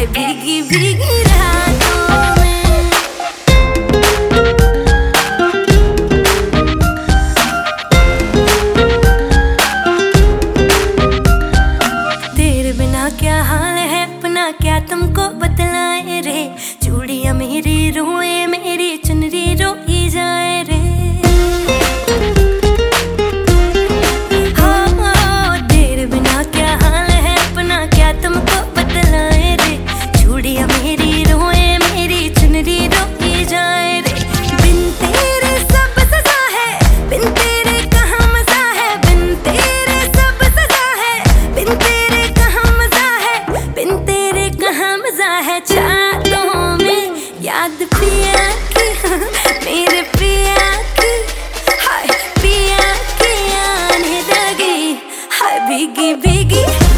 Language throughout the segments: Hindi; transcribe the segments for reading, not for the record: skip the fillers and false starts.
हाय भीगी भीगी रातों में। तेरे बिना क्या हाल है अपना, क्या तुमको बतलाए रे। चूड़ियां मेरी रोए, मेरी चुनरी रोई जाए रे। याद पिया की मेरे पिया की, हाय पिया की आने लगी, हाय भीगी भीगी।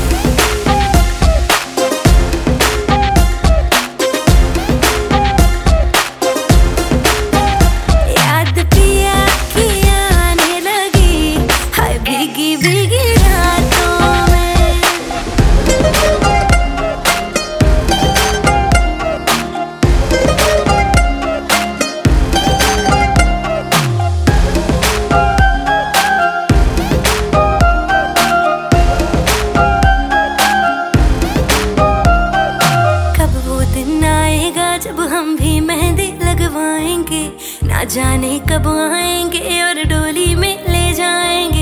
याद पिया की आने लगी, हाय भीगी भीगी रातों में। जब हम भी मेहंदी लगवाएंगे, ना जाने कब आएंगे और डोली में ले जाएंगे।